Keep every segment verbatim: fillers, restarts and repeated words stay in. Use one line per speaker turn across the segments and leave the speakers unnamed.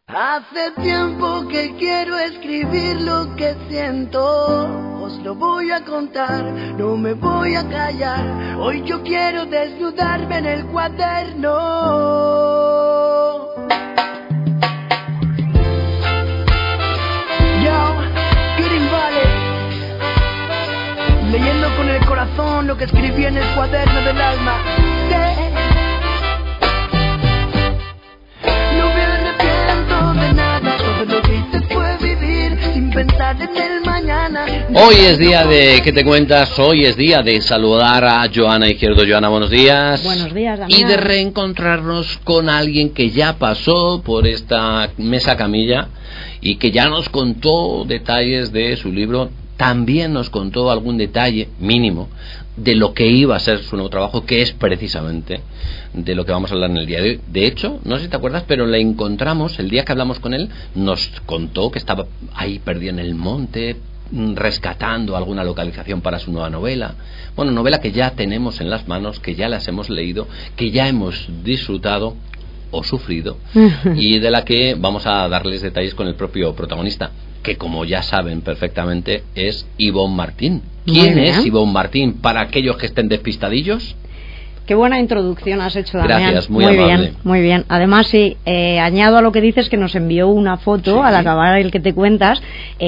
Hace tiempo que quiero escribir lo que siento, os lo voy a contar, no me voy a callar. Hoy yo quiero desnudarme en el cuaderno. Yo, Green Valley, leyendo con el corazón lo que escribí en el cuaderno del alma. Sí. No me arrepiento de nada, todo lo que hice fue vivir sin pensar en el mañana.
Hoy es día de, ¿qué te cuentas? Hoy es día de saludar a Joana Izquierdo. Joana, buenos días.
Buenos días, Damián.
Y de reencontrarnos con alguien que ya pasó por esta mesa camilla y que ya nos contó detalles de su libro. También nos contó algún detalle mínimo de lo que iba a ser su nuevo trabajo, que es precisamente de lo que vamos a hablar en el día de hoy. De hecho, no sé si te acuerdas, pero le encontramos, el día que hablamos con él, nos contó que estaba ahí perdido en el monte, rescatando alguna localización para su nueva novela. Bueno, novela que ya tenemos en las manos, que ya las hemos leído, que ya hemos disfrutado o sufrido, y de la que vamos a darles detalles con el propio protagonista, que como ya saben perfectamente es Ivonne Martín. ¿Quién es Ivonne Martín para aquellos que estén despistadillos?
Qué buena introducción has hecho, Damián.
Gracias, muy,
muy
amable.
bien, muy bien. Además, sí, eh, añado a lo que dices que nos envió una foto sí. al acabar el que te cuentas,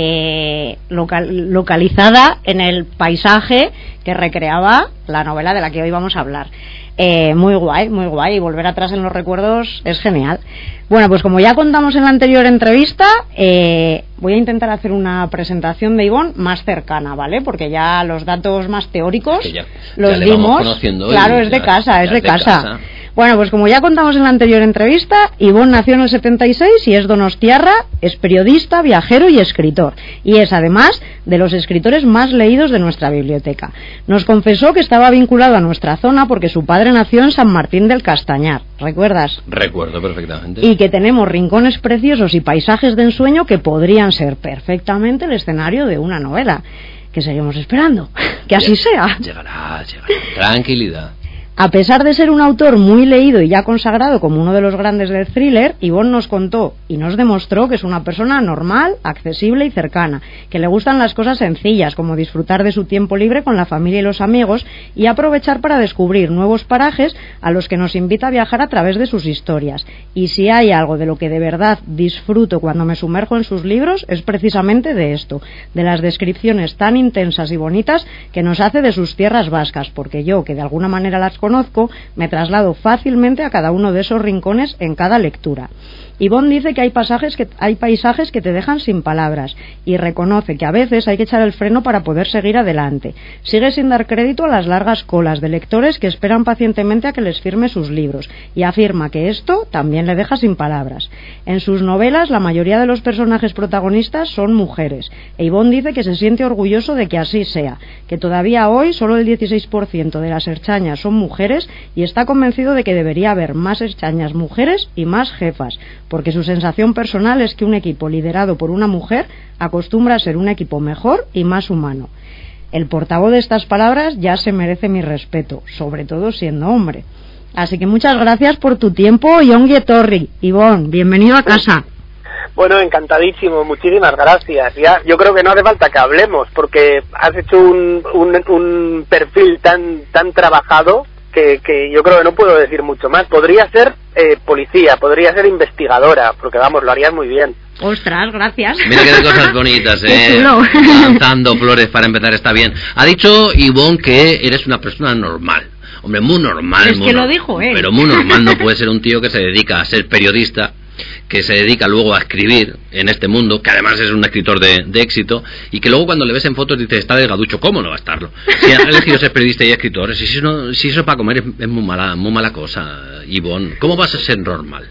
eh, local, localizada en el paisaje que recreaba la novela de la que hoy vamos a hablar. Eh, muy guay, muy guay, y volver atrás en los recuerdos es genial. Bueno, pues como ya contamos en la anterior entrevista, eh, voy a intentar hacer una presentación de Ivonne más cercana, ¿vale? Porque ya los datos más teóricos que ya, los
ya
dimos. Claro, es de
ya,
casa, es de, de casa.
casa.
Bueno, pues como ya contamos en la anterior entrevista, Ivonne nació en el setenta y seis y es donostiarra, es periodista, viajero y escritor. Y es además de los escritores más leídos de nuestra biblioteca. Nos confesó que estaba vinculado a nuestra zona porque su padre nació en San Martín del Castañar. ¿Recuerdas?
Recuerdo perfectamente.
Y que tenemos rincones preciosos y paisajes de ensueño que podrían ser perfectamente el escenario de una novela. Que seguimos esperando. Que así sea.
Llegará, llegará. Tranquilidad.
A pesar de ser un autor muy leído y ya consagrado como uno de los grandes del thriller, Ivonne nos contó y nos demostró que es una persona normal, accesible y cercana, que le gustan las cosas sencillas, como disfrutar de su tiempo libre con la familia y los amigos y aprovechar para descubrir nuevos parajes a los que nos invita a viajar a través de sus historias. Y si hay algo de lo que de verdad disfruto cuando me sumerjo en sus libros, es precisamente de esto, de las descripciones tan intensas y bonitas que nos hace de sus tierras vascas, porque yo, que de alguna manera las conozco, me traslado fácilmente a cada uno de esos rincones en cada lectura. Ivonne dice que hay pasajes que hay paisajes que te dejan sin palabras y reconoce que a veces hay que echar el freno para poder seguir adelante. Sigue sin dar crédito a las largas colas de lectores que esperan pacientemente a que les firme sus libros y afirma que esto también le deja sin palabras. En sus novelas la mayoría de los personajes protagonistas son mujeres e Ivonne dice que se siente orgulloso de que así sea, que todavía hoy solo el dieciséis por ciento de las erchañas son mujeres y está convencido de que debería haber más erchañas mujeres y más jefas, porque su sensación personal es que un equipo liderado por una mujer acostumbra a ser un equipo mejor y más humano. El portavoz de estas palabras ya se merece mi respeto, sobre todo siendo hombre. Así que muchas gracias por tu tiempo y ongi etorri. Ivonne, bienvenido a casa.
Bueno, encantadísimo, muchísimas gracias. Ya, yo creo que no hace falta que hablemos, porque has hecho un, un, un perfil tan, tan trabajado que, que yo creo que no puedo decir mucho más. Podría ser eh, policía, podría ser investigadora, porque vamos, lo harías muy bien.
Ostras, gracias.
Mira que de cosas bonitas, eh. Lanzando flores para empezar está bien. Ha dicho Ivonne que eres una persona normal. Hombre, muy normal.
Es
muy
que
no,
lo dijo él.
Pero muy normal no puede ser un tío que se dedica a ser periodista, que se dedica luego a escribir en este mundo, que además es un escritor de, de éxito, y que luego cuando le ves en fotos dices, está delgaducho, ¿cómo no va a estarlo? Si ha elegido ser periodista y escritor, si eso, no, si eso es para comer es, es muy mala muy mala cosa, Ivonne. ¿Cómo vas a ser normal?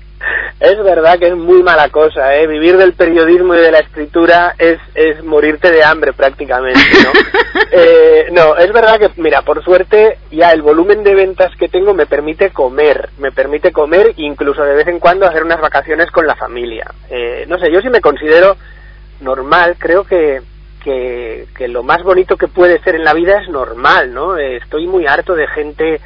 Es verdad que es muy mala cosa, ¿eh? Vivir del periodismo y de la escritura es, es morirte de hambre prácticamente, ¿no? eh, no, es verdad que, mira, por suerte ya el volumen de ventas que tengo me permite comer, me permite comer incluso de vez en cuando hacer unas vacaciones con la familia. Eh, no sé, yo sí me considero normal, creo que, que, que lo más bonito que puede ser en la vida es normal, ¿no? Eh, estoy muy harto de gente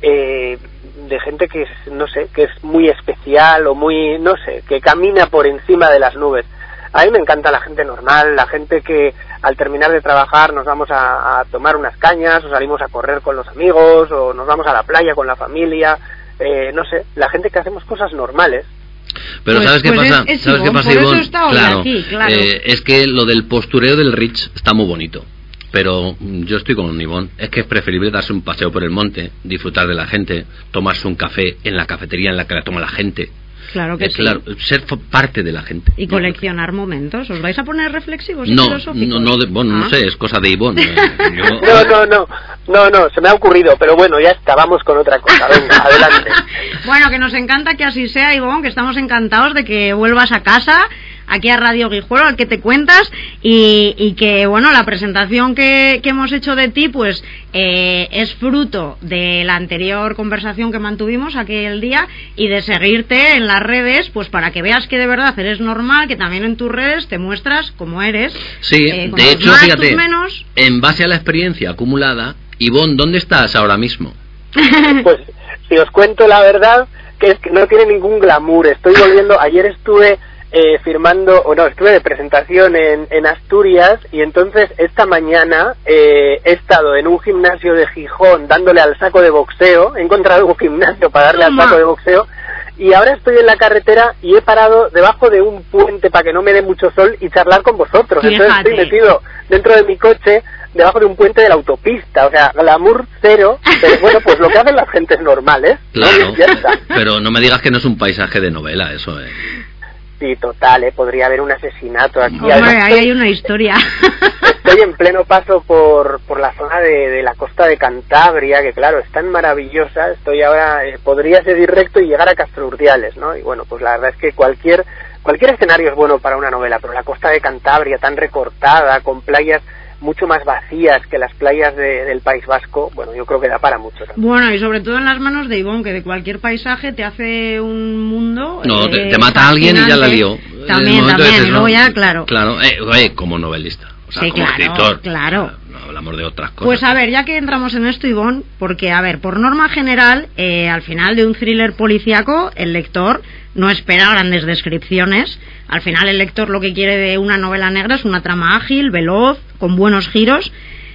eh, de gente que es, no sé, que es muy especial o muy, no sé, que camina por encima de las nubes. A mí me encanta la gente normal, la gente que al terminar de trabajar nos vamos a, a tomar unas cañas, o salimos a correr con los amigos, o nos vamos a la playa con la familia, eh, no sé, la gente que hacemos cosas normales.
Pero
pues,
¿sabes qué
pues
pasa?
Es, es
¿Sabes
Ivonne,
qué pasa,
por
Ivonne?
Eso está hoy
claro,
aquí, claro.
Eh, es que lo del postureo del Rich está muy bonito. Pero yo estoy con Ivonne, es que es preferible darse un paseo por el monte, disfrutar de la gente, tomarse un café en la cafetería en la que la toma la gente.
Claro que
eh,
sí.
Claro, ser parte de la gente.
Y coleccionar momentos. ¿Os vais a poner reflexivos y
no,
filosóficos?
No, no, de, bueno,
¿Ah?
no sé, es cosa de Ivonne. Yo...
No, no, no, no, no, se me ha ocurrido, pero bueno, ya está, vamos con otra cosa, venga, adelante.
Bueno, que nos encanta que así sea, Ivonne, que estamos encantados de que vuelvas a casa, aquí a Radio Guijuelo, al que te cuentas, y, y que, bueno, la presentación que, que hemos hecho de ti, pues, eh, es fruto de la anterior conversación que mantuvimos aquel día, y de seguirte en las redes, pues, para que veas que de verdad eres normal, que también en tus redes te muestras como eres.
Sí,
eh, con
de
tus
hecho,
más,
fíjate,
tus menos.
en base a la experiencia acumulada, Ivonne, ¿dónde estás ahora mismo?
Pues, si os cuento la verdad, que es que no tiene ningún glamour, estoy volviendo, ayer estuve... Eh, firmando, o no, estuve de presentación en, en Asturias, y entonces esta mañana eh, he estado en un gimnasio de Gijón dándole al saco de boxeo, he encontrado un gimnasio para darle al saco de boxeo, y ahora estoy en la carretera y he parado debajo de un puente para que no me dé mucho sol y charlar con vosotros.
Fíjate.
Entonces estoy metido dentro de mi coche debajo de un puente de la autopista, o sea, glamour cero, pero bueno, pues lo que hacen las gentes normales,
Claro,
¿no? Ya está.
pero no me digas que no es un paisaje de novela, eso es.
Sí, total, ¿eh? Podría haber un asesinato aquí.
Hombre,
Además,
ahí
estoy,
hay una historia.
estoy en pleno paso por, por la zona de, de la costa de Cantabria, que claro, es tan maravillosa. Estoy ahora, eh, podría seguir recto y llegar a Castro Urdiales, ¿no? Y bueno, pues la verdad es que cualquier, cualquier escenario es bueno para una novela, pero la costa de Cantabria, tan recortada, con playas mucho más vacías que las playas de, del País Vasco, bueno, yo creo que da para mucho también.
Bueno, y sobre todo en las manos de Ivonne, que de cualquier paisaje te hace un mundo...
No,
eh,
te, te mata a alguien y ya la lió.
También, también, y luego ya, claro.
Claro, eh, oye, como novelista, o sea,
Sí,
como
claro,
escritor.
claro.
No hablamos de otras cosas.
Pues a ver, ya que entramos en esto, Ivonne, porque, a ver, por norma general, eh, al final de un thriller policíaco, el lector no espera grandes descripciones. Al final el lector lo que quiere de una novela negra es una trama ágil, veloz, con buenos giros,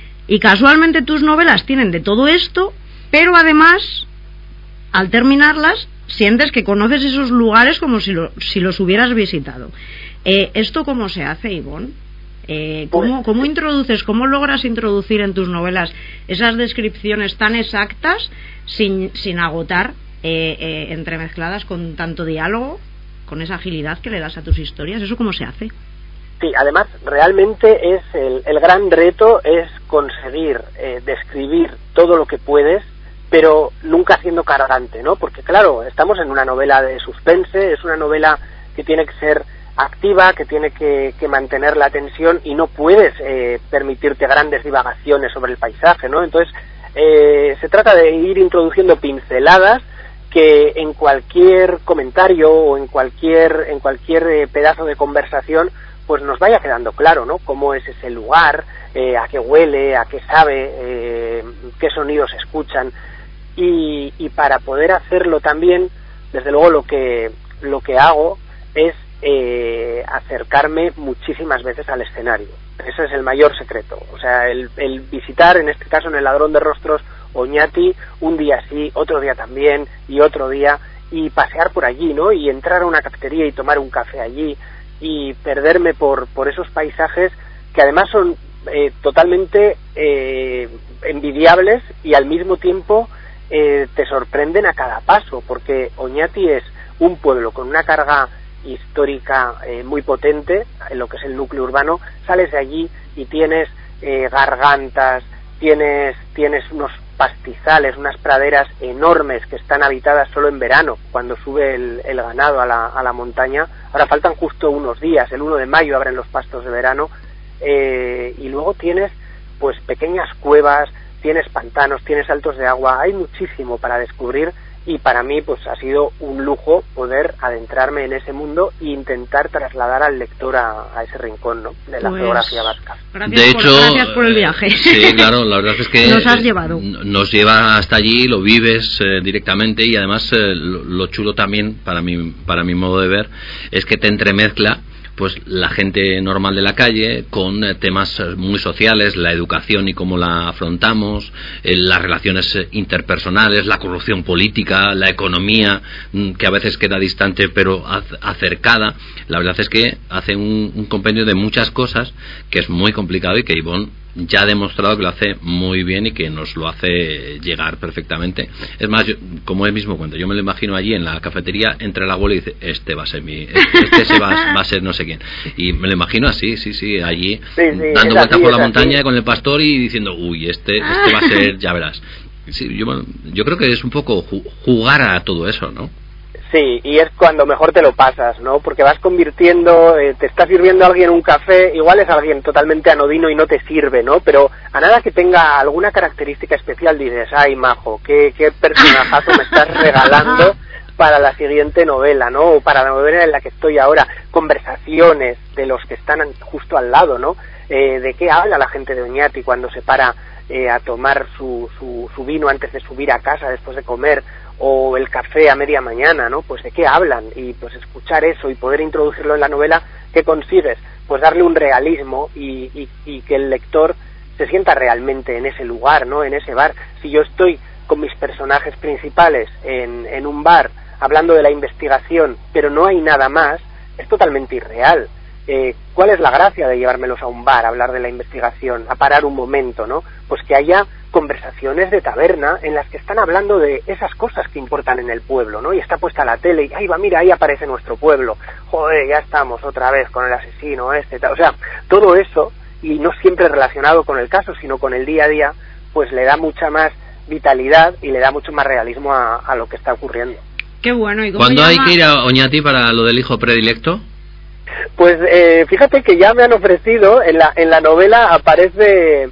y casualmente tus novelas tienen de todo esto, pero además, al terminarlas, sientes que conoces esos lugares como si, lo, si los hubieras visitado. Eh, ¿Esto cómo se hace, Ivonne? Eh, ¿cómo, ¿Cómo introduces, cómo logras introducir en tus novelas esas descripciones tan exactas sin, sin agotar, eh, eh, entremezcladas con tanto diálogo, con esa agilidad que le das a tus historias? ¿Eso cómo se hace?
Sí, además realmente es el, el gran reto es conseguir eh, describir todo lo que puedes, pero nunca siendo cargante, ¿no? Porque claro, estamos en una novela de suspense, es una novela que tiene que ser activa, que tiene que, que mantener la atención, y no puedes eh, permitirte grandes divagaciones sobre el paisaje, ¿no? Entonces eh, se trata de ir introduciendo pinceladas que en cualquier comentario o en cualquier en cualquier eh, pedazo de conversación pues nos vaya quedando claro, ¿no? Cómo es ese lugar, eh, a qué huele, a qué sabe, eh, qué sonidos se escuchan, y, y para poder hacerlo también, desde luego lo que lo que hago es eh, acercarme muchísimas veces al escenario. Ese es el mayor secreto. O sea, el, el visitar, en este caso en El ladrón de rostros, Oñati, un día sí, otro día también, y otro día, y pasear por allí, ¿no? Y entrar a una cafetería y tomar un café allí, y perderme por, por esos paisajes que además son eh, totalmente eh, envidiables, y al mismo tiempo eh, te sorprenden a cada paso, porque Oñati es un pueblo con una carga histórica eh, muy potente en lo que es el núcleo urbano. Sales de allí y tienes eh, gargantas, tienes, tienes unos pastizales, unas praderas enormes que están habitadas solo en verano, cuando sube el, el ganado a la, a la montaña. Ahora faltan justo unos días, el uno de mayo abren los pastos de verano, eh, y luego tienes pues pequeñas cuevas, tienes pantanos, tienes saltos de agua, hay muchísimo para descubrir, y para mí pues ha sido un lujo poder adentrarme en ese mundo e intentar trasladar al lector a, a ese rincón, ¿no?, de la
pues,
geografía vasca.
Gracias
de
por,
hecho,
gracias por el viaje.
Sí, claro, la verdad es que
nos has llevado.
Nos lleva hasta allí, lo vives eh, directamente, y además eh, lo, lo chulo también, para mi, para mi modo de ver, es que te entremezcla pues la gente normal de la calle con eh, temas muy sociales, la educación y cómo la afrontamos, eh, las relaciones interpersonales, la corrupción política, la economía, mm, que a veces queda distante pero acercada. La verdad es que hace un, un compendio de muchas cosas que es muy complicado y que Ivonne ya ha demostrado que lo hace muy bien y que nos lo hace llegar perfectamente. Es más, yo, como él mismo cuenta, yo me lo imagino allí en la cafetería, entra el abuelo y dice, este va a ser mi, este se va, va a ser no sé quién, y me lo imagino así, sí, sí, allí
sí, sí,
dando vueltas
así,
por la
así.
montaña con el pastor y diciendo, uy, este, este va a ser, ya verás. Sí, yo, yo creo que es un poco jugar a todo eso, ¿no?
Sí, y es cuando mejor te lo pasas, ¿no? Porque vas convirtiendo, eh, te está sirviendo alguien un café, igual es alguien totalmente anodino y no te sirve, ¿no? Pero a nada que tenga alguna característica especial dices, ay, majo, qué, qué personajazo me estás regalando para la siguiente novela, ¿no? O para la novela en la que estoy ahora. Conversaciones de los que están justo al lado, ¿no? Eh, ¿De qué habla la gente de Oñati cuando se para eh, a tomar su, su, su vino antes de subir a casa después de comer? O el café a media mañana, ¿no? Pues de qué hablan, y pues escuchar eso y poder introducirlo en la novela, ¿qué consigues? Pues darle un realismo y, y, y que el lector se sienta realmente en ese lugar, ¿no? En ese bar. Si yo estoy con mis personajes principales en, en un bar hablando de la investigación, pero no hay nada más, es totalmente irreal. Eh, ¿Cuál es la gracia de llevármelos a un bar a hablar de la investigación, a parar un momento, ¿no? Pues que haya conversaciones de taberna en las que están hablando de esas cosas que importan en el pueblo, ¿no? Y está puesta la tele y ahí va, mira, ahí aparece nuestro pueblo. Joder, ya estamos otra vez con el asesino este, tal. O sea, todo eso, y no siempre relacionado con el caso, sino con el día a día, pues le da mucha más vitalidad y le da mucho más realismo a, a lo que está ocurriendo.
Qué bueno. ¿Y cómo
¿Cuándo
se
hay
llama?
que ir a Oñati para lo del hijo predilecto?
Pues eh, fíjate que ya me han ofrecido, en la, en la novela aparece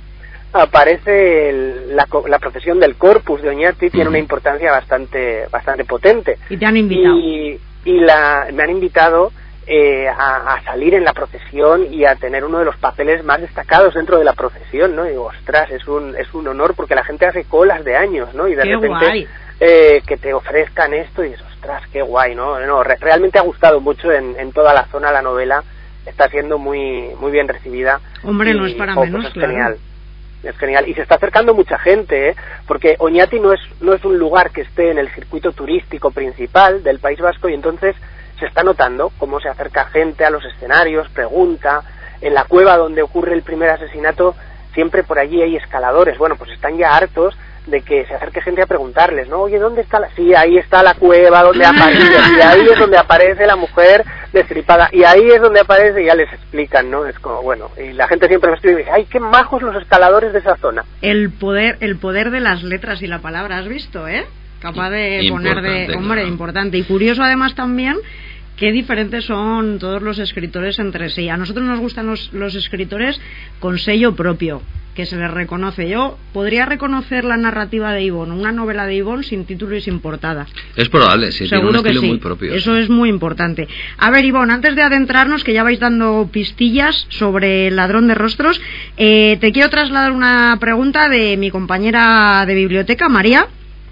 aparece el, la, la profesión del corpus de Oñati, tiene una importancia bastante bastante potente.
Y te han invitado.
Y, y la, me han invitado eh, a, a salir en la procesión y a tener uno de los papeles más destacados dentro de la procesión, ¿no? Y digo, ostras, es un, es un honor porque la gente hace colas de años, ¿no? Y de
Qué
repente
guay.
eh, que te ofrezcan esto y dices, ostras, qué guay, ¿no? no re, realmente ha gustado mucho en, en toda la zona la novela, está siendo muy muy bien recibida.
Hombre,
y,
no es para
oh,
menos,
pues es
claro.
genial. Es genial, y se está acercando mucha gente, ¿eh? Porque Oñati no es no es un lugar que esté en el circuito turístico principal del País Vasco, y entonces se está notando cómo se acerca gente a los escenarios, pregunta. En la cueva donde ocurre el primer asesinato, siempre por allí hay escaladores. Bueno, pues están ya hartos de que se acerque gente a preguntarles, ¿no? Oye, ¿dónde está la...? Sí, ahí está la cueva donde aparece, y ahí es donde aparece la mujer destripada, y ahí es donde aparece, y ya les explican, ¿no? Es como, bueno, y la gente siempre me escribe y dice, ¡ay, qué majos los escaladores de esa zona!
El poder, el poder de las letras y la palabra, ¿has visto, eh? Capaz de poner de... Hombre,
claro.
Importante. Y curioso además también qué diferentes son todos los escritores entre sí. A nosotros nos gustan los, los escritores con sello propio, que se les reconoce. Yo podría reconocer la narrativa de Ivonne, una novela de Ivonne sin título y sin portada.
Es probable, sí, tiene un
Seguro que
estilo
sí.
muy propio.
Eso
sí.
es muy importante. A ver, Ivonne, antes de adentrarnos, que ya vais dando pistillas sobre el ladrón de rostros, eh, te quiero trasladar una pregunta de mi compañera de biblioteca, María,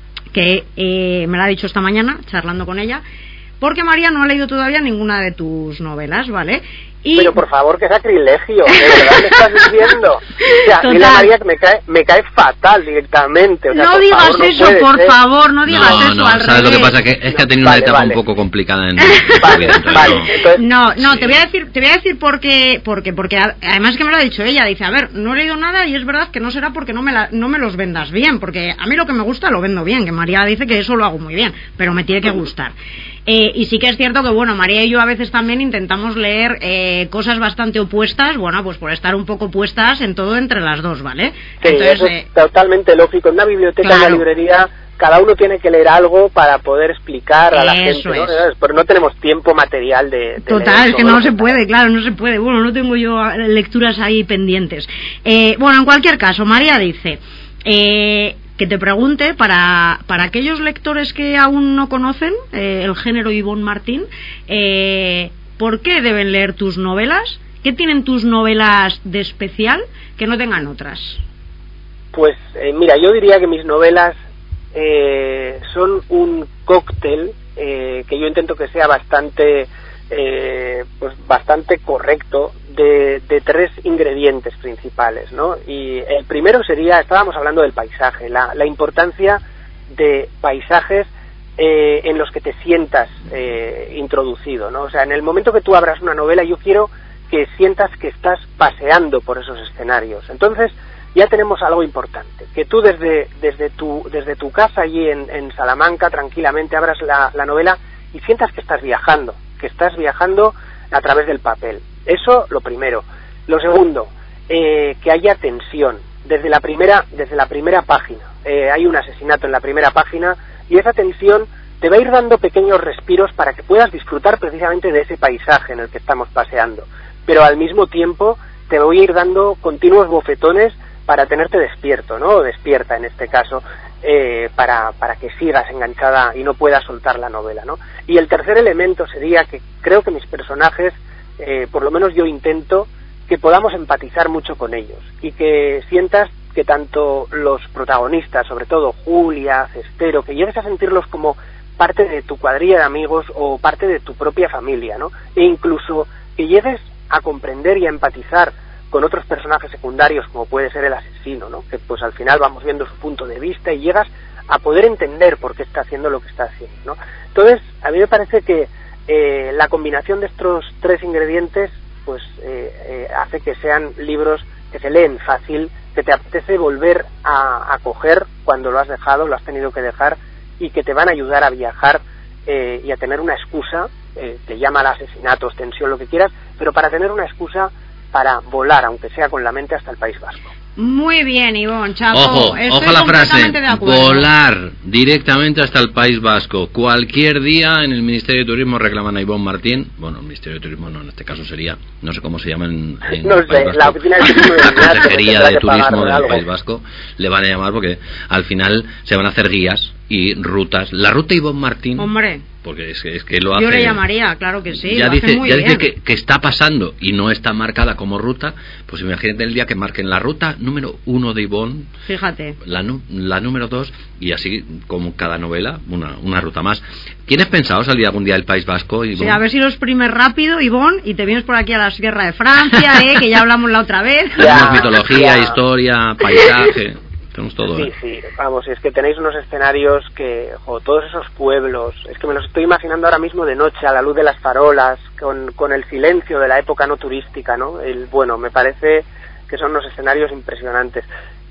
que eh, me la ha dicho esta mañana, charlando con ella, porque María no ha leído todavía ninguna de tus novelas, ¿vale? Y...
Pero por favor, qué sacrilegio, de verdad me estás diciendo. O sea, dile a María que me cae, me cae fatal directamente. O sea,
no digas
favor, no
eso,
puede
por
ser.
favor, no digas
no,
eso,
no,
al
¿sabes
revés.
lo que pasa? Que es que ha tenido
Vale,
una etapa
vale.
un poco complicada en, en
Vale,
su vida,
vale,
entonces
entonces,
No, no,
sí.
te voy a decir, te voy a decir por qué, porque, porque además que me lo ha dicho ella, dice, a ver, no he leído nada y es verdad que no será porque no me la, no me los vendas bien, porque a mí lo que me gusta lo vendo bien, que María dice que eso lo hago muy bien, pero me tiene que gustar. Eh, y sí que es cierto que, bueno, María y yo a veces también intentamos leer eh, cosas bastante opuestas, bueno, pues por estar un poco puestas en todo entre las dos, ¿vale?
Sí,
Entonces,
eso
eh,
es totalmente lógico. En una biblioteca,
claro.
en una librería, cada uno tiene que leer algo para poder explicar a la
Eso
gente, ¿no?
es.
Pero no tenemos tiempo material de, de
Total,
leer
es que
todo
no
lo
se
que-
puede, claro, no se puede. Bueno, no tengo yo lecturas ahí pendientes. Eh, bueno, en cualquier caso, María dice, eh, que te pregunte, para, para aquellos lectores que aún no conocen eh, el género Ivonne Martín, eh, ¿por qué deben leer tus novelas? ¿Qué tienen tus novelas de especial que no tengan otras?
Pues eh, mira, yo diría que mis novelas eh, son un cóctel eh, que yo intento que sea bastante eh, pues bastante correcto de, de tres ingredientes principales, ¿no? Y el primero sería, estábamos hablando del paisaje, la, la importancia de paisajes eh, en los que te sientas eh, introducido, ¿no? O sea, en el momento que tú abras una novela, yo quiero que sientas que estás paseando por esos escenarios. Entonces ya tenemos algo importante, que tú desde desde tu desde tu casa allí en, en Salamanca tranquilamente abras la, la novela y sientas que estás viajando, que estás viajando a través del papel. Eso lo primero. Lo segundo, eh, que haya tensión desde la primera desde la primera página. Eh, hay un asesinato en la primera página y esa tensión te va a ir dando pequeños respiros para que puedas disfrutar precisamente de ese paisaje en el que estamos paseando. Pero al mismo tiempo te voy a ir dando continuos bofetones para tenerte despierto, ¿no? O despierta en este caso, eh, para, para que sigas enganchada y no puedas soltar la novela, ¿no? Y el tercer elemento sería que creo que mis personajes, eh, por lo menos yo intento, que podamos empatizar mucho con ellos y que sientas que tanto los protagonistas, sobre todo Julia, Cestero, que llegues a sentirlos como parte de tu cuadrilla de amigos o parte de tu propia familia, ¿no? E incluso que llegues a comprender y a empatizar con otros personajes secundarios, como puede ser el asesino, ¿no? Que pues al final vamos viendo su punto de vista y llegas a poder entender por qué está haciendo lo que está haciendo, ¿no? Entonces, a mí me parece que eh, la combinación de estos tres ingredientes pues eh, eh, hace que sean libros que se leen fácil, que te apetece volver a, a coger cuando lo has dejado, lo has tenido que dejar, y que te van a ayudar a viajar eh, y a tener una excusa, eh, te llama a asesinatos, tensión, lo que quieras, pero para tener una excusa para volar, aunque sea con la mente, hasta el País Vasco.
Muy bien, Ivonne, chapo.
Ojo,
Estoy
ojo la frase,
de acuerdo.
volar directamente hasta el País Vasco. Cualquier día en el Ministerio de Turismo reclaman a Ivonne Martín, bueno, el Ministerio de Turismo no, en este caso sería, no sé cómo se llama en, en
no
el País
sé,
Vasco,
la oficina de turismo de
la Consejería de Turismo del
algo.
País Vasco, le van a llamar porque al final se van a hacer guías y rutas. La ruta Ivonne Martín,
hombre,
porque es que, es que lo hace,
yo le llamaría, claro que sí,
ya
lo
dice,
hace muy
ya
bien.
dice que, que está pasando y no está marcada como ruta, pues imagínate el día que marquen la ruta número uno de Ivonne,
fíjate,
la, la número dos, y así como cada novela una, una ruta más. ¿Tienes pensado salir algún día del País Vasco, Ivonne?
Sí, a ver si lo exprimes rápido, Ivonne, y te vienes por aquí a la Sierra de Francia, ¿eh? Que ya hablamos la otra vez.
Tenemos mitología, ya. historia, paisaje, tenemos todo.
Sí,
¿eh?
sí, vamos, es que tenéis unos escenarios que, jo, todos esos pueblos, es que me los estoy imaginando ahora mismo de noche, a la luz de las farolas, con, con el silencio de la época no turística, ¿no? El, bueno, me parece que son unos escenarios impresionantes.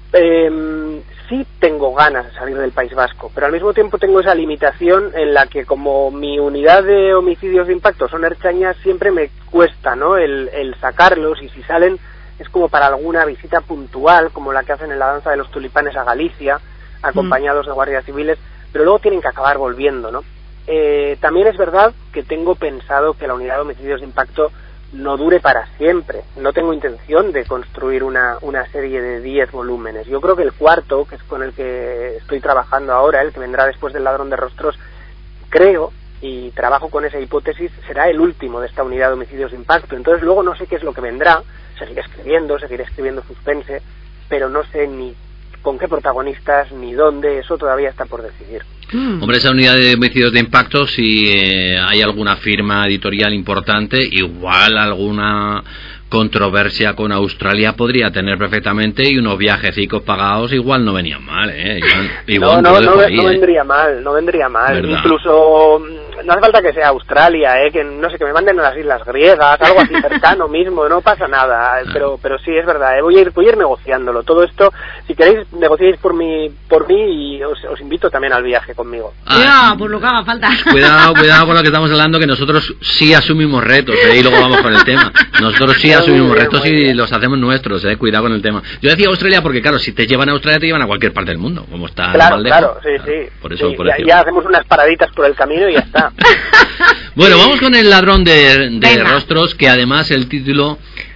Eh, sí tengo ganas de salir del País Vasco, pero al mismo tiempo tengo esa limitación en la que, como mi unidad de homicidios de impacto son erchañas, siempre me cuesta, ¿no? El, el sacarlos, y si salen es como para alguna visita puntual, como la que hacen en la danza de los tulipanes a Galicia, acompañados mm. de guardias civiles, pero luego tienen que acabar volviendo, ¿no? Eh, también es verdad que tengo pensado que la unidad de homicidios de impacto no dure para siempre. No tengo intención de construir una, una serie de diez volúmenes. Yo creo que el cuarto, que es con el que estoy trabajando ahora, el que vendrá después del Ladrón de Rostros, creo, y trabajo con esa hipótesis, será el último de esta unidad de homicidios de impacto. Entonces luego no sé qué es lo que vendrá, seguiré escribiendo, seguiré escribiendo suspense, pero no sé ni con qué protagonistas ni dónde, eso todavía está por decidir.
Hombre, esa unidad de homicidios de impacto, si eh, hay alguna firma editorial importante, igual alguna controversia con Australia podría tener perfectamente, y unos viajecicos pagados igual no venían mal, ¿eh? Igual, igual
no, no, no,
ahí,
no
¿eh?
vendría mal, no vendría mal.
¿verdad?
Incluso no hace falta que sea Australia, ¿eh? Que no sé, que me manden a las islas griegas, algo así cercano mismo, no pasa nada, ah. pero pero sí es verdad, ¿eh? voy a ir voy a ir negociándolo. Todo esto, si queréis, negociéis por mí por mí y os, os invito también al viaje conmigo.
Ah, no, por lo que haga falta.
Cuidado, cuidado con lo que estamos hablando, que nosotros sí asumimos retos, ¿eh? Y luego vamos con el tema. Nosotros sí asumimos retos y los hacemos nuestros, ¿eh? Cuidado con el tema. Yo decía Australia porque, claro, si te llevan a Australia te llevan a cualquier parte del mundo, como está
claro,
mal
claro, sí,
claro,
sí.
Por eso,
sí,
por
ya,
eso.
ya hacemos unas paraditas por el camino y ya está.
Bueno, vamos con el Ladrón de, de Rostros, que además el título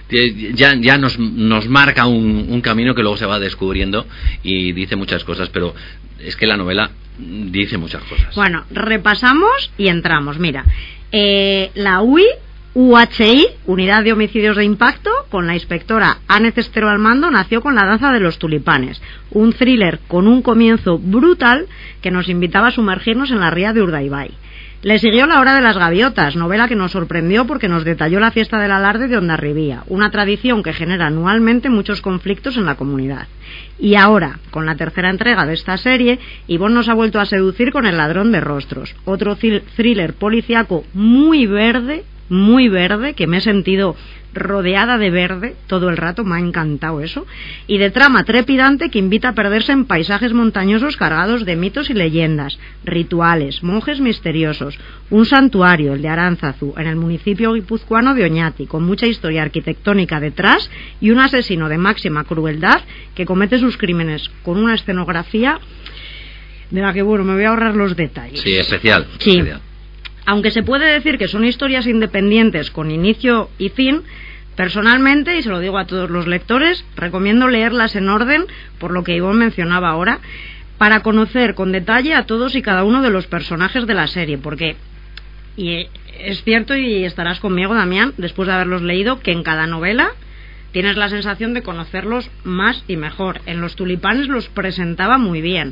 ya, ya nos, nos marca un, un camino que luego se va descubriendo y dice muchas cosas, pero es que la novela dice muchas cosas.
Bueno, repasamos y entramos. Mira, eh, la U I, U H I, Unidad de Homicidios de Impacto, con la inspectora Ánez Estero al mando, nació con La Danza de los Tulipanes, un thriller con un comienzo brutal que nos invitaba a sumergirnos en la ría de Urdaibai. Le siguió La Hora de las Gaviotas, novela que nos sorprendió porque nos detalló la fiesta del alarde de Hondarribía, una tradición que genera anualmente muchos conflictos en la comunidad. Y ahora, con la tercera entrega de esta serie, Ivonne nos ha vuelto a seducir con El Ladrón de Rostros, otro thriller policiaco muy verde, muy verde, que me he sentido rodeada de verde todo el rato, me ha encantado eso, y de trama trepidante que invita a perderse en paisajes montañosos cargados de mitos y leyendas, rituales, monjes misteriosos, un santuario, el de Aránzazu, en el municipio guipuzcoano de Oñati, con mucha historia arquitectónica detrás, y un asesino de máxima crueldad que comete sus crímenes con una escenografía de la que, bueno, me voy a ahorrar los detalles.
Sí, especial.
Sí.
Especial.
Aunque se puede decir que son historias independientes con inicio y fin, personalmente, y se lo digo a todos los lectores, recomiendo leerlas en orden, por lo que Ivonne mencionaba ahora, para conocer con detalle a todos y cada uno de los personajes de la serie, porque, y es cierto, y estarás conmigo, Damián, después de haberlos leído, que en cada novela tienes la sensación de conocerlos más y mejor. En Los Tulipanes los presentaba muy bien.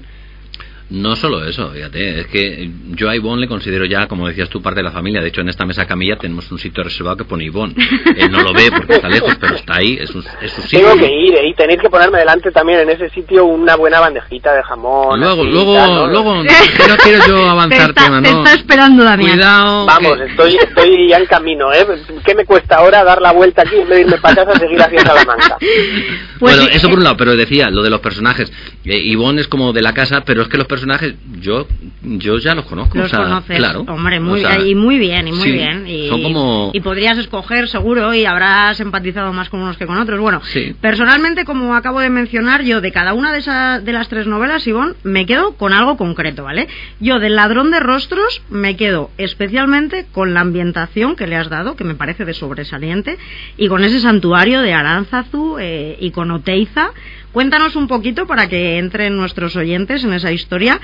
No solo eso, fíjate, es que yo a Ivonne le considero ya, como decías tú, parte de la familia. De hecho, en esta mesa camilla tenemos un sitio reservado que pone Ivonne. Él no lo ve porque está lejos, pero está ahí, es, un, es su sitio.
Tengo que ir, ¿eh? Y tener que ponerme delante también en ese sitio una buena bandejita de jamón.
Luego,
así,
luego,
tal, ¿no?
luego, no quiero yo avanzar
te está,
tema, ¿no?
Te está esperando, Damián.
Cuidado.
Vamos,
que...
estoy, estoy ya en camino, ¿eh? ¿Qué me cuesta ahora dar la vuelta aquí en vez de irme para casa a seguir hacia Salamanca?
Pues
bueno,
sí,
eso
eh...
por un lado, pero decía, lo de los personajes. Eh, Ivonne es como de la casa, pero es que los personajes, yo yo ya los conozco.
Los
o sea,
conoces,
claro,
hombre, muy,
o sea,
y muy bien, y muy
sí,
bien. Y,
son como...
y podrías escoger, seguro, y habrás empatizado más con unos que con otros. Bueno,
sí.
Personalmente, como acabo de mencionar, yo de cada una de, esa, de las tres novelas, Ivonne, me quedo con algo concreto, ¿vale? Yo del Ladrón de Rostros me quedo especialmente con la ambientación que le has dado, que me parece de sobresaliente, y con ese santuario de Aránzazu eh, y con Oteiza. Cuéntanos un poquito para que entren nuestros oyentes en esa historia,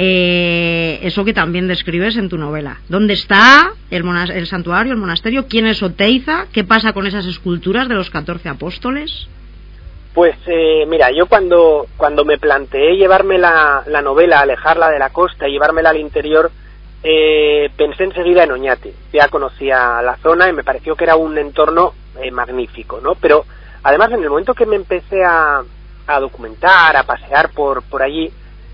eh, eso que también describes en tu novela. ¿Dónde está el, monas- el santuario, el monasterio? ¿Quién es Oteiza? ¿Qué pasa con esas esculturas de los catorce apóstoles?
Pues eh, mira, yo cuando cuando me planteé llevarme la, la novela, alejarla de la costa y llevármela al interior, eh, pensé enseguida en Oñati. Ya conocía la zona y me pareció que era un entorno eh, magnífico, ¿no? Pero además, en el momento que me empecé a a documentar, a pasear por por allí,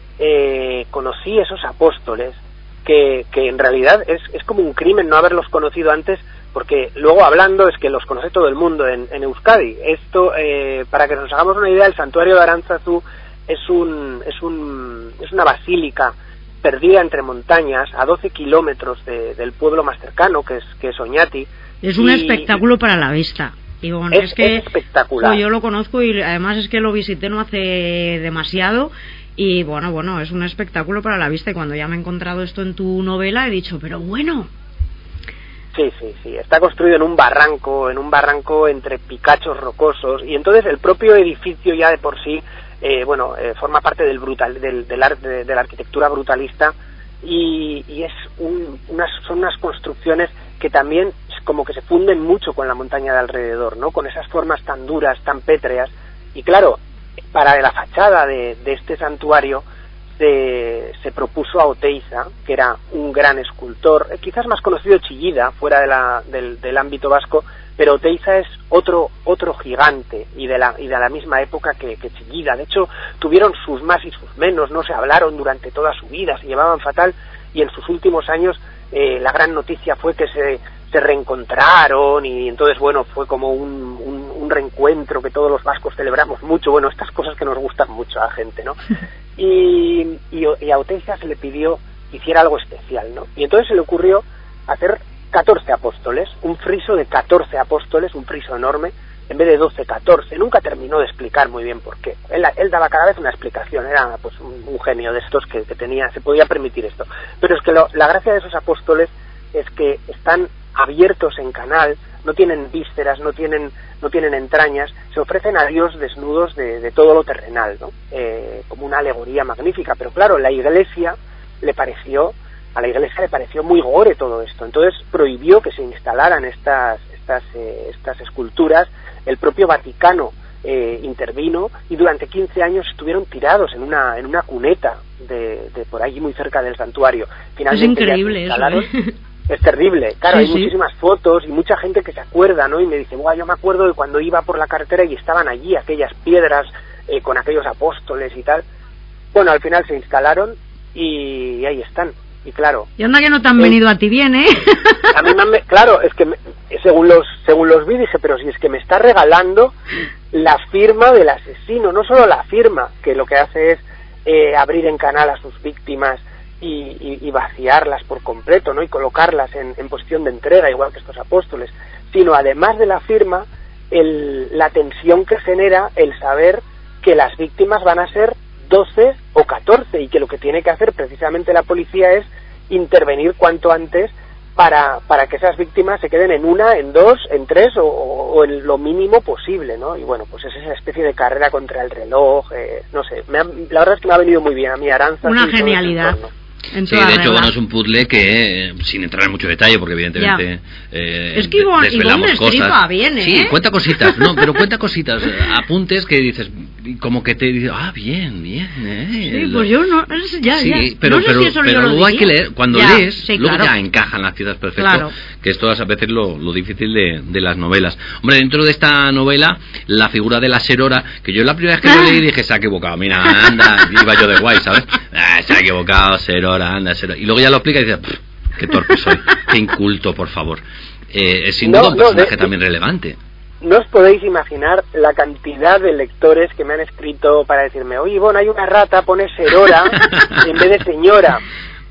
eh, conocí esos apóstoles que, que en realidad es, es como un crimen no haberlos conocido antes, porque luego hablando es que los conoce todo el mundo en, en Euskadi. Esto, eh, para que nos hagamos una idea, el santuario de Aránzazu es un es un es una basílica perdida entre montañas a doce kilómetros de, del pueblo más cercano, que es que es Oñati.
Es un
y,
espectáculo para la vista. Y bueno,
es,
es que
es espectacular.
Yo lo conozco y además es que lo visité no hace demasiado y bueno, bueno, es un espectáculo para la vista, y cuando ya me he encontrado esto en tu novela he dicho, pero bueno.
Sí, sí, sí, está construido en un barranco, en un barranco entre picachos rocosos, y entonces el propio edificio ya de por sí, eh, bueno, eh, forma parte del brutal, del, del arte, de, de la arquitectura brutalista, y, y es un, unas, son unas construcciones que también como que se funden mucho con la montaña de alrededor, ¿no? Con esas formas tan duras, tan pétreas. Y claro, para la fachada de, de este santuario se, se propuso a Oteiza, que era un gran escultor, eh, quizás más conocido Chillida, fuera de la, del, del ámbito vasco, pero Oteiza es otro otro gigante y de la y de la misma época que, que Chillida. De hecho, tuvieron sus más y sus menos, no se hablaron durante toda su vida, se llevaban fatal, y en sus últimos años eh, la gran noticia fue que se se reencontraron, y entonces bueno, fue como un, un, un reencuentro que todos los vascos celebramos mucho, bueno, estas cosas que nos gustan mucho a la gente, ¿no? Y, y, y a Oteiza se le pidió que hiciera algo especial, ¿no? Y entonces se le ocurrió hacer catorce apóstoles, un friso de catorce apóstoles, un friso enorme, en vez de doce, catorce. Nunca terminó de explicar muy bien por qué. Él, él daba cada vez una explicación, era pues un, un genio de estos que, que tenía, se podía permitir esto. Pero es que lo, la gracia de esos apóstoles es que están abiertos en canal, no tienen vísceras, no tienen no tienen entrañas, se ofrecen a Dios desnudos de, de todo lo terrenal, ¿no? Eh, como una alegoría magnífica, pero claro, la Iglesia le pareció, a la Iglesia le pareció muy gore todo esto, entonces prohibió que se instalaran estas estas eh, estas esculturas. El propio Vaticano eh, intervino y durante quince años estuvieron tirados en una en una cuneta de, de por allí muy cerca del santuario. Finalmente,
es increíble eso, ¿eh?
Es terrible, claro,
sí,
hay
sí.
muchísimas fotos y mucha gente que se acuerda, ¿no? Y me dice, guau, yo me acuerdo de cuando iba por la carretera y estaban allí aquellas piedras eh, con aquellos apóstoles y tal. Bueno, al final se instalaron y ahí están, y claro.
Y anda que no te han
eh,
venido a ti bien, ¿eh?
A mí me han, claro, es que me, según los según los vi dije, pero si es que me está regalando la firma del asesino, no solo la firma, que lo que hace es eh, abrir en canal a sus víctimas Y, y, y vaciarlas por completo, ¿no? Y colocarlas en, en posición de entrega, igual que estos apóstoles, sino además de la firma, el, la tensión que genera el saber que las víctimas van a ser doce o catorce y que lo que tiene que hacer precisamente la policía es intervenir cuanto antes para, para que esas víctimas se queden en una, en dos, en tres o, o en lo mínimo posible, ¿no? Y bueno, pues es esa especie de carrera contra el reloj, eh, no sé, me ha, la verdad es que me ha venido muy bien a mí Aránzazu.
Una genialidad.
Sí, de hecho, bueno, es un puzzle que, eh, sin entrar en mucho detalle, porque evidentemente eh,
es que Ivonne,
desvelamos
Ivonne
cosas.
Bien, ¿eh?
Sí, cuenta cositas, no, pero cuenta cositas, apuntes que dices, como que te dices, ah, bien, bien, eh.
Sí, pues yo no, ya,
sí,
ya.
pero,
no sé
pero,
si eso
pero
yo
luego
lo
hay que leer, cuando
ya,
lees,
sí,
luego
claro.
ya encajan las piezas perfecto,
Claro.
que esto es a veces lo, lo difícil de, de las novelas. Hombre, dentro de esta novela, la figura de la Serora, que yo la primera vez que lo leí dije, se ha equivocado, mira, anda, iba yo de guay, ¿sabes? Ah, se ha equivocado, Serora, anda, Serora. Y luego ya lo explica y dice, qué torpe soy, qué inculto, por favor. Eh, es sin duda
no,
un
no,
personaje
de,
también relevante.
No os podéis imaginar la cantidad de lectores que me han escrito para decirme, oye, Ivonne, hay una rata, pone Serora en vez de señora.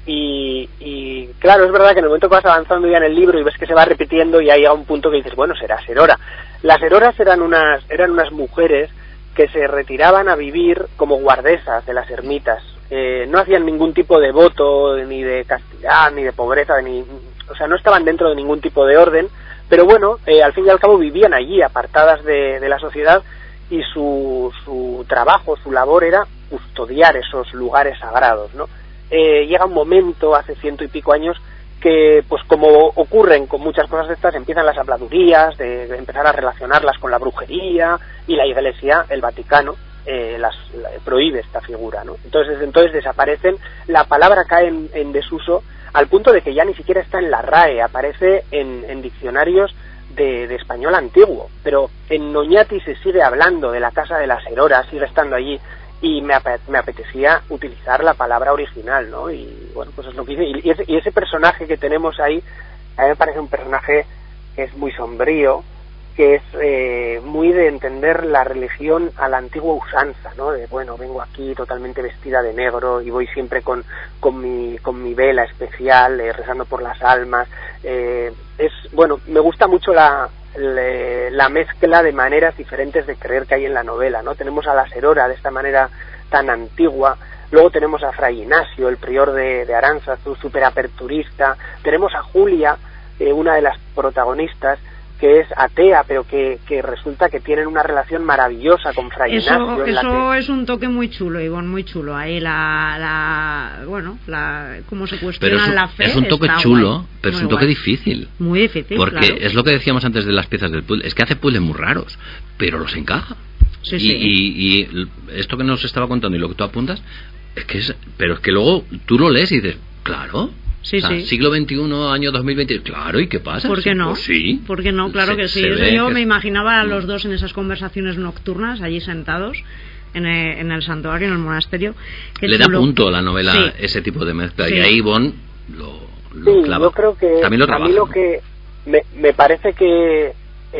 Y, y claro, es verdad que en el momento que vas avanzando ya en el libro y ves que se va repitiendo y ahí llega un punto que dices, bueno, será Serora. Las Seroras eran unas, eran unas mujeres que se retiraban a vivir como guardesas de las ermitas. Eh, no hacían ningún tipo de voto, ni de castidad, ni de pobreza, ni, o sea, no estaban dentro de ningún tipo de orden, pero bueno, eh, al fin y al cabo vivían allí, apartadas de, de la sociedad, y su, su trabajo, su labor era custodiar esos lugares sagrados, ¿no? Eh, llega un momento, hace ciento y pico años, que pues como ocurren con muchas cosas de estas, empiezan las habladurías, de, de empezar a relacionarlas con la brujería, y la Iglesia, el Vaticano, eh, las, la, prohíbe esta figura, ¿no? Entonces, desde entonces desaparecen, la palabra cae en, en desuso, al punto de que ya ni siquiera está en la R A E, aparece en, en diccionarios de, de español antiguo, pero en Oñati se sigue hablando de la casa de la Serora, sigue estando allí, y me, ap me apetecía utilizar la palabra original, ¿no? Y bueno, pues es lo que hice, y, y, ese, y ese personaje que tenemos ahí, a mí me parece un personaje que es muy sombrío, que es eh, muy de entender la religión a la antigua usanza, ¿no? De, bueno, vengo aquí totalmente vestida de negro y voy siempre con, con, mi, con mi vela especial, eh, rezando por las almas. Eh, es, bueno, me gusta mucho la, la, la mezcla de maneras diferentes de creer que hay en la novela, ¿no? Tenemos a la Serora de esta manera tan antigua, luego tenemos a Fray Ignacio, el prior de, de Aránzazu, súper aperturista, tenemos a Julia, eh, una de las protagonistas, que es atea, pero que, que resulta que tienen una relación maravillosa con Fray
eso,
Ignacio.
Eso
que...
es un toque muy chulo, Ivonne, muy chulo. Ahí la, la bueno, la, cómo se cuestiona
un,
la fe.
Es un toque chulo, guay, pero es un toque guay. difícil.
Muy difícil,
porque
claro.
es lo que decíamos antes de las piezas del puzzle, es que hace puzzles muy raros, pero los encaja.
Sí,
y,
sí.
Y, y esto que nos estaba contando y lo que tú apuntas, es que es, pero es que luego tú lo lees y dices, claro.
Sí,
o sea,
sí.
siglo veintiuno, año dos mil veinte, claro, ¿y qué pasa?
¿Por qué no?
Pues sí.
¿Por qué no? Claro
se,
que sí.
Eso
yo
que
me
es...
imaginaba a los dos en esas conversaciones nocturnas, allí sentados, en el, en el santuario, en el monasterio. Qué
Le
chulo.
da punto a la novela
sí.
ese tipo de mezcla,
sí.
y ahí Ivonne lo, lo
sí,
clava.
yo creo que
a mí lo,
a mí lo que me, me parece que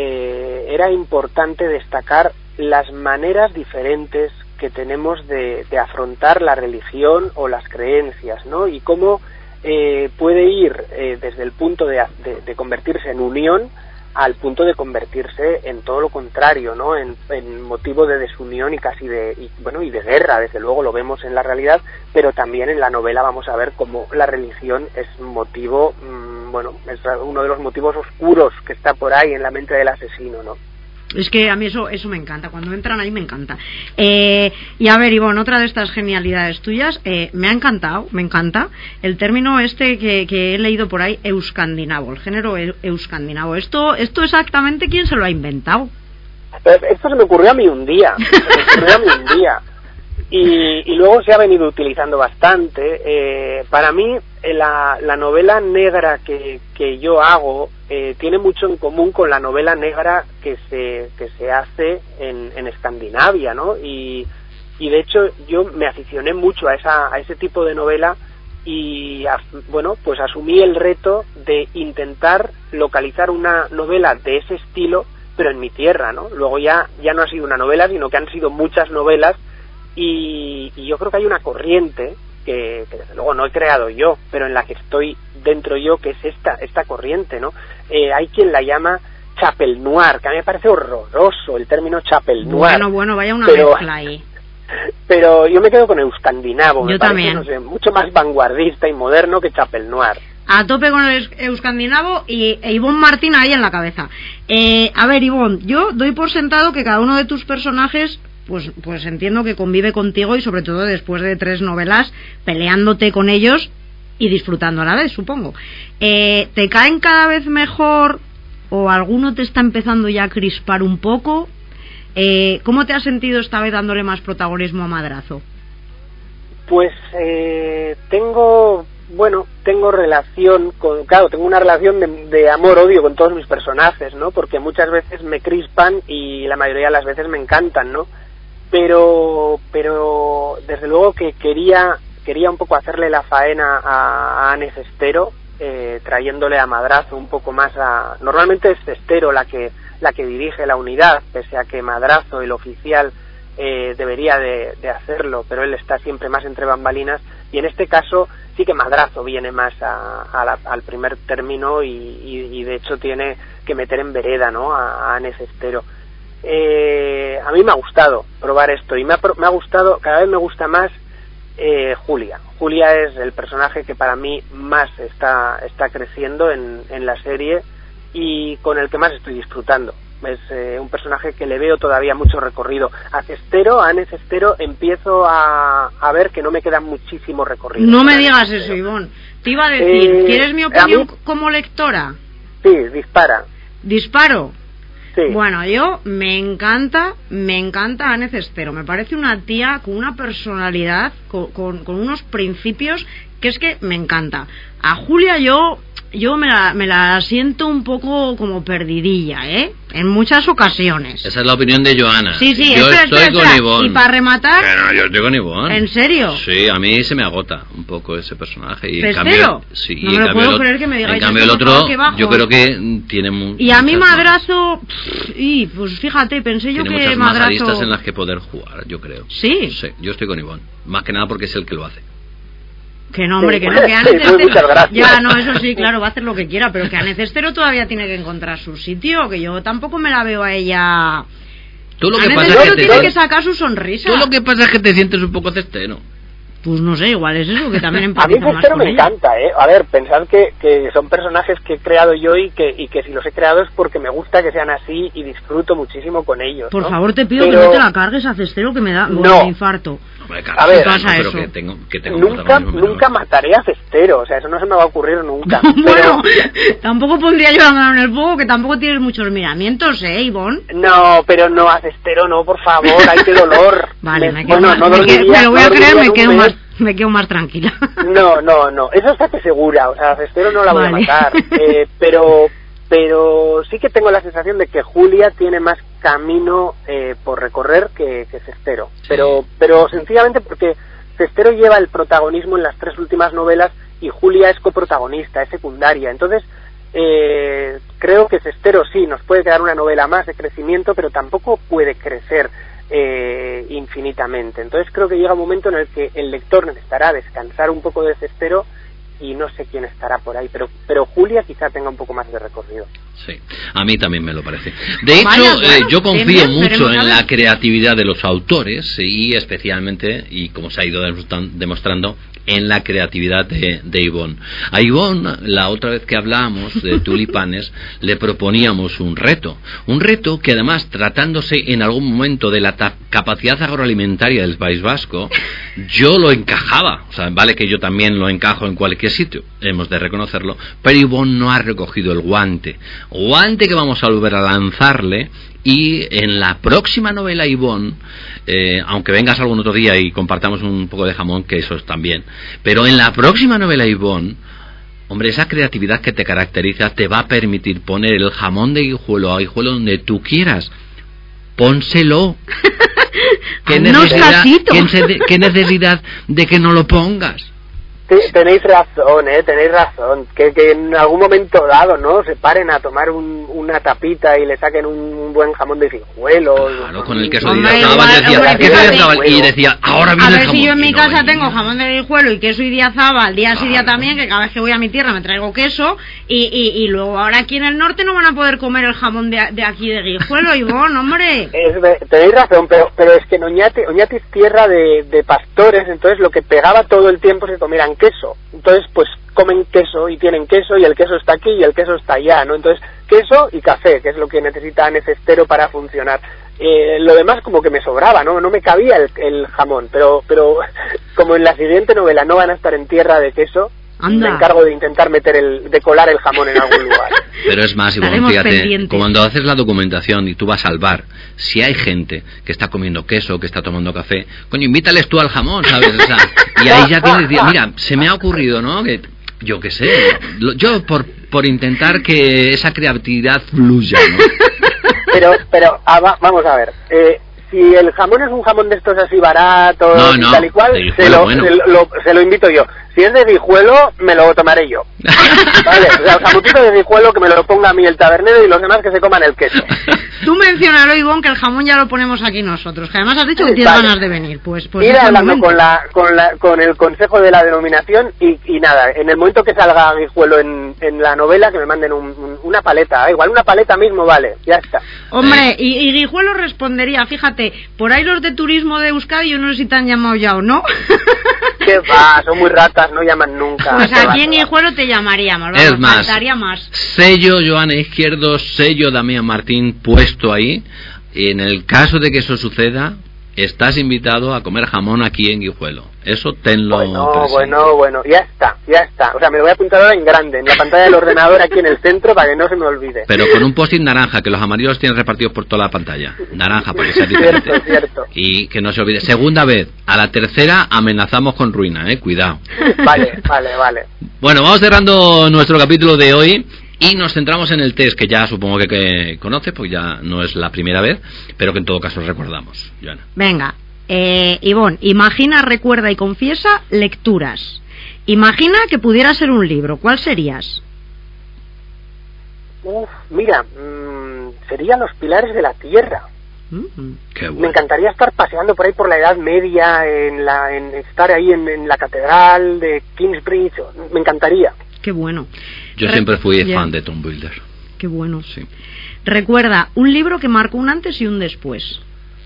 eh, era importante destacar las maneras diferentes que tenemos de, de afrontar la religión o las creencias, ¿no? Y cómo eh, puede ir eh, desde el punto de, de, de convertirse en unión al punto de convertirse en todo lo contrario, ¿no? En, en motivo de desunión y casi de y, bueno y de guerra, desde luego lo vemos en la realidad, pero también en la novela vamos a ver cómo la religión es motivo mmm, bueno, es uno de los motivos oscuros que está por ahí en la mente del asesino, ¿no?
Es que a mí eso eso me encanta, cuando entran ahí me encanta. Eh, y a ver, Ivonne, otra de estas genialidades tuyas, eh, me ha encantado, me encanta, el término este que, que he leído por ahí, euskandinavo, el género euskandinavo. Esto, esto exactamente, ¿quién se lo ha inventado?
Esto se me ocurrió a mí un día, se me ocurrió a mí un día. Y, y luego se ha venido utilizando bastante. Eh, para mí, la, la novela negra que, que yo hago eh, tiene mucho en común con la novela negra que se, que se hace en, en Escandinavia, ¿no? Y, y de hecho yo me aficioné mucho a, esa, a ese tipo de novela y, a, bueno, pues asumí el reto de intentar localizar una novela de ese estilo, pero en mi tierra, ¿no? Luego ya, ya no ha sido una novela, sino que han sido muchas novelas. Y, y yo creo que hay una corriente que, que desde luego no he creado yo, pero en la que estoy dentro yo, que es esta esta corriente, ¿no? Eh, hay quien la llama chapel noir, que a mí me parece horroroso el término chapel noir.
Bueno, bueno, vaya una
pero,
mezcla ahí.
Pero yo me quedo con euskandinavo, me
yo
parece,
también.
No sé, mucho más vanguardista y moderno que chapel noir.
A tope con el euskandinavo y e Ivonne Martín ahí en la cabeza. Eh, a ver, Ivonne, yo doy por sentado que cada uno de tus personajes pues pues entiendo que convive contigo y sobre todo después de tres novelas peleándote con ellos y disfrutando a la vez, supongo. Eh, ¿te caen cada vez mejor o alguno te está empezando ya a crispar un poco? Eh, ¿Cómo te has sentido esta vez dándole más protagonismo a Madrazo?
Pues eh, tengo, bueno, tengo relación con, claro, tengo una relación de, de amor-odio con todos mis personajes, ¿no? Porque muchas veces me crispan y la mayoría de las veces me encantan, ¿no? Pero, pero desde luego que quería, quería un poco hacerle la faena a, a Ane Cestero, eh, trayéndole a Madrazo un poco más a... Normalmente es Cestero la que, la que dirige la unidad, pese a que Madrazo, el oficial, eh, debería de, de hacerlo, pero él está siempre más entre bambalinas, y en este caso sí que Madrazo viene más a, a la, al primer término y, y, y de hecho tiene que meter en vereda, ¿no?, a, a Ane Cestero. Eh, a mí me ha gustado probar esto y me ha, me ha gustado, cada vez me gusta más eh, Julia. Julia es el personaje que para mí más está, está creciendo en, en la serie y con el que más estoy disfrutando. Es eh, un personaje que le veo todavía mucho recorrido. A Cestero, a Ane Cestero, empiezo a, a ver que no me queda muchísimo recorrido.
No me digas eso, Ivonne. Te iba a decir, eh, ¿quieres mi opinión mí... como lectora?
Sí, dispara.
¿Disparo?
Sí.
Bueno, yo me encanta, me encanta Ane Cestero. Me parece una tía con una personalidad, con, con, con unos principios que es que me encanta. A Julia yo... Yo me la, me la siento un poco como perdidilla, ¿eh? En muchas ocasiones.
Esa es la opinión de Joana.
Sí, sí,
yo
espera,
estoy
espera,
con
espera.
Ivonne.
Y para rematar...
Pero yo estoy con Ivonne.
¿En serio?
Sí, a mí se me agota un poco ese personaje. Y en
¿Cestero?
Cambio, sí,
no me lo puedo
el,
creer que me digáis.
En cambio el otro, yo creo que tiene mucho.
Y a mí Madrazo... Pff, y pues fíjate, pensé yo que Madrazo...
Tiene muchas más aristas en las que poder jugar, yo creo.
¿Sí?
Sí, yo estoy con Ivonne. Más que nada porque es el que lo hace.
Que no, hombre,
sí,
que no, que Ane
sí,
Cestero...
pues
Ya, no, eso sí, claro, va a hacer lo que quiera, pero que Ane Cestero todavía tiene que encontrar su sitio, que yo tampoco me la veo a ella...
Tú lo que
Ane
pasa
Cestero
es que
tiene
te...
que sacar su sonrisa.
Tú lo que pasa es que te sientes un poco cestero.
Pues no sé, igual es eso, que también
a
empatizo
mí
más
Cestero
con
me
ella.
encanta, ¿eh? A ver, pensad que, que son personajes que he creado yo y que, y que si los he creado es porque me gusta que sean así y disfruto muchísimo con ellos,
Por
¿no?
favor, te pido
pero...
que no te la cargues a Cestero, que me da
no.
un infarto.
Hombre,
A ver,
no,
pasa
pero
eso?
que tengo, que tengo
Nunca, nunca mataré a Cestero, o sea, eso no se me va a ocurrir nunca.
Bueno,
pero...
tampoco pondría yo la mano en el fuego, que tampoco tienes muchos miramientos, ¿eh, Ivonne?
No, pero no, a Cestero no, por favor, hay que dolor.
Vale,
me,
me, quedo
bueno,
más,
no
me,
dormiría,
quedo, me lo voy
no
a creer, me
dormiría
quedo,
un
más,
mes.
me quedo más tranquila.
No, no, no, eso estate segura, o sea, a Cestero no la voy
Vale.
a matar, eh, pero... pero sí que tengo la sensación de que Julia tiene más camino eh, por recorrer que, que Cestero, pero pero sencillamente porque Cestero lleva el protagonismo en las tres últimas novelas y Julia es coprotagonista, es secundaria, entonces eh, creo que Cestero sí nos puede quedar una novela más de crecimiento, pero tampoco puede crecer eh, infinitamente, entonces creo que llega un momento en el que el lector necesitará descansar un poco de Cestero y no sé quién estará por ahí, pero pero Julia quizá tenga un poco más de recorrido.
Sí, a mí también me lo parece. De hecho,
Vaya, bueno,
eh, yo confío
bien,
mucho
veremos
en
a ver.
la creatividad de los autores y especialmente, y como se ha ido demostrando, en la creatividad de, de Ivonne. A Ivonne, la otra vez que hablamos de tulipanes, le proponíamos un reto. Un reto que además, tratándose en algún momento de la ta- capacidad agroalimentaria del País Vasco, yo lo encajaba. O sea, vale que yo también lo encajo en cualquier sitio, hemos de reconocerlo, pero Ivonne no ha recogido el guante. Guante que vamos a volver a lanzarle. Y en la próxima novela, Ivonne, eh, aunque vengas algún otro día y compartamos un poco de jamón, que eso es también, pero en la próxima novela, Ivonne, hombre, esa creatividad que te caracteriza te va a permitir poner el jamón de Guijuelo a Guijuelo donde tú quieras. Pónselo. ¿Qué necesidad, ¿qué, ¿Qué necesidad de que no lo pongas?
Tenéis razón, eh, tenéis razón, que, que en algún momento dado, ¿no?, se paren a tomar un, una tapita y le saquen un buen jamón de Guijuelo.
Claro, con el queso de Idiazábal, decía, queso de Idiazábal, y decía, ahora viene
el jamón. A ver, si yo en mi
no,
casa
no,
tengo jamón de Guijuelo y queso Idiazábal, día sí, día también, que cada vez que voy a mi tierra me traigo queso, y, y, y luego ahora aquí en el norte no van a poder comer el jamón de, de aquí de Guijuelo, Ivonne, hombre.
Es, tenéis razón, pero, pero es que en Oñati, Oñati es tierra de, de pastores, entonces lo que pegaba todo el tiempo es que comieran queso. Entonces, pues comen queso y tienen queso y el queso está aquí y el queso está allá, ¿no? Entonces, queso y café, que es lo que necesita Necestero para funcionar. Eh, lo demás como que me sobraba, ¿no? No me cabía el, el jamón, pero pero como en la siguiente novela no van a estar en tierra de queso, Anda. Me encargo de intentar meter el, de colar el jamón en algún lugar.
Pero es más, Ivonne, fíjate, cuando haces la documentación y tú vas al bar, si hay gente que está comiendo queso, que está tomando café, coño, invítales tú al jamón, ¿sabes? O sea, y ahí ya tienes, mira, se me ha ocurrido, ¿no? Que yo qué sé, yo por por intentar que esa creatividad fluya, ¿no?
Pero, pero, ah, va, vamos a ver, eh, si el jamón es un jamón de estos así baratos
no,
y
no,
tal y cual, se lo, bueno. se, lo, se lo invito yo. Si es de Guijuelo, me lo tomaré yo. Vale, o sea, el jamoncito de Guijuelo que me lo ponga a mí el tabernero y los demás que se coman el queso.
Tú mencionalo, Ivonne, que el jamón ya lo ponemos aquí nosotros, que además has dicho que tienes vale. ganas de venir. Pues, pues
ir hablando con la, con la con el consejo de la denominación y, y nada, en el momento que salga Guijuelo en, en la novela, que me manden un, un, una paleta, igual una paleta mismo, vale, ya está.
Hombre, y, y Guijuelo respondería, fíjate, por ahí los de turismo de Euskadi, yo no sé si te han llamado ya o no.
¿Qué va? Son muy ratas, no llaman nunca.
Pues aquí en Guijuelo te llamaríamos, vamos,
es más,
faltaría más.
Sello Joana Izquierdo, sello Damián Martín puesto ahí. Y en el caso de que eso suceda, estás invitado a comer jamón aquí en Guijuelo. Eso tenlo
bueno,
presente.
Bueno, bueno, ya está, ya está. O sea, me lo voy a apuntar ahora en grande, en la pantalla del ordenador aquí en el centro para que no se me olvide.
Pero con un post-it naranja, que los amarillos tienen repartidos por toda la pantalla. Naranja, para que sea diferente.
Cierto, cierto.
Y que no se olvide. Segunda vez, a la tercera amenazamos con ruina, eh, cuidado.
Vale, vale, vale.
Bueno, vamos cerrando nuestro capítulo de hoy. Y nos centramos en el test, que ya supongo que, que conoces, porque ya no es la primera vez, pero que en todo caso recordamos, Joana.
Venga, eh, Ivonne, imagina, recuerda y confiesa lecturas. Imagina que pudiera ser un libro, ¿cuál serías?
Uf, mira, mmm, serían Los Pilares de la Tierra.
Mm-hmm.
Qué bueno.
Me encantaría estar paseando por ahí por la Edad Media, en la, en estar ahí en, en la catedral de Kingsbridge, me encantaría.
Qué bueno.
Yo
Re-
siempre fui
yeah.
fan de Tom Builder.
Qué bueno.
Sí.
Recuerda, un libro que marcó un antes y un después.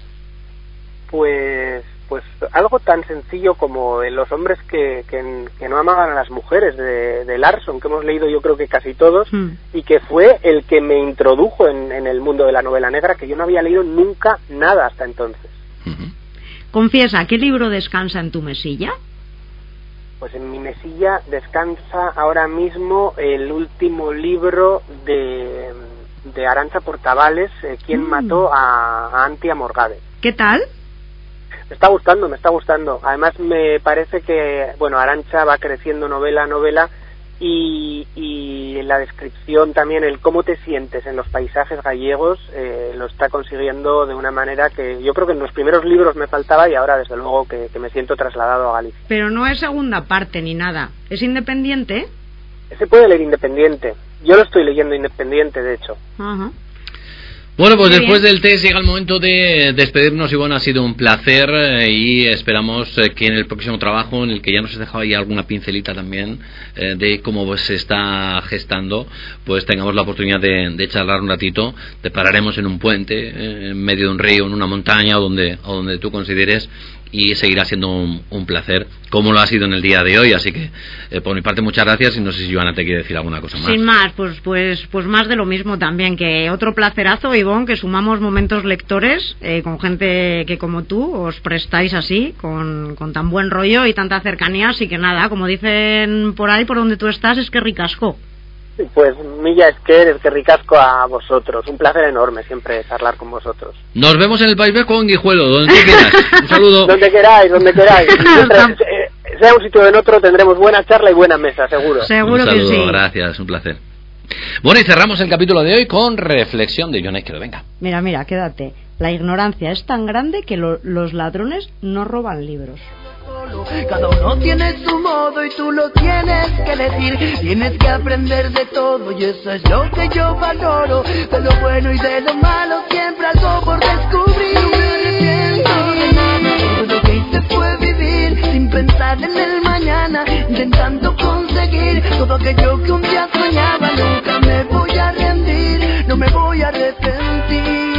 Pues pues algo tan sencillo como Los hombres que, que, que no amaban a las mujeres, de, de Larson, que hemos leído yo creo que casi todos,
Mm.
y que fue el que me introdujo en, en el mundo de la novela negra, que yo no había leído nunca nada hasta entonces.
Uh-huh.
Confiesa, ¿qué libro descansa en tu mesilla?
Pues en mi mesilla descansa ahora mismo el último libro de, de Arantxa Portavales, eh, ¿Quién
Mm.
mató a, a Antia Morgade?
¿Qué tal?
Me está gustando, me está gustando. Además me parece que, bueno, Arantxa va creciendo novela a novela y, y la descripción también, el cómo te sientes en los paisajes gallegos, eh, lo está consiguiendo de una manera que yo creo que en los primeros libros me faltaba y ahora desde luego que, que me siento trasladado a Galicia.
Pero no es segunda parte ni nada. ¿Es independiente?
Se puede leer independiente. Yo lo estoy leyendo independiente, de hecho.
Ajá.
Bueno, pues
Muy
después
bien.
del test llega el momento de despedirnos, Ivonne. Ha sido un placer eh, y esperamos eh, que en el próximo trabajo, en el que ya nos has dejado ahí alguna pincelita también eh, de cómo se está gestando, pues tengamos la oportunidad de, de charlar un ratito. Te pararemos en un puente, eh, en medio de un río, en una montaña o donde, o donde tú consideres, y seguirá siendo un, un placer, como lo ha sido en el día de hoy. Así que, eh, por mi parte, muchas gracias, y no sé si Joana te quiere decir alguna cosa más.
Sin más, pues pues pues más de lo mismo también, que otro placerazo, Ivonne, que sumamos momentos lectores eh, con gente que como tú os prestáis así, con, con tan buen rollo y tanta cercanía, así que nada, como dicen por ahí, por donde tú estás, es que ricasco.
Pues Milla Esquer, es que ricasco a vosotros. Un placer enorme siempre charlar con vosotros.
Nos vemos en el País Vasco, en Guijuelo, donde tú quieras. Un saludo.
Donde queráis, donde queráis. Mientras, eh, sea un sitio o en otro, tendremos buena charla y buena mesa, seguro.
Seguro
un saludo,
que sí.
Gracias, un placer. Bueno, y cerramos el capítulo de hoy con reflexión de Joana Izquierdo. Venga.
Mira, mira, quédate. La ignorancia es tan grande que lo, los ladrones no roban libros.
Cada uno tiene su modo y tú lo tienes que decir. Tienes que aprender de todo y eso es lo que yo valoro. De lo bueno y de lo malo siempre algo por descubrir. No me arrepiento de nada, todo lo que hice fue vivir sin pensar en el mañana, intentando conseguir todo aquello que un día soñaba. Nunca me voy a rendir, no me voy a arrepentir.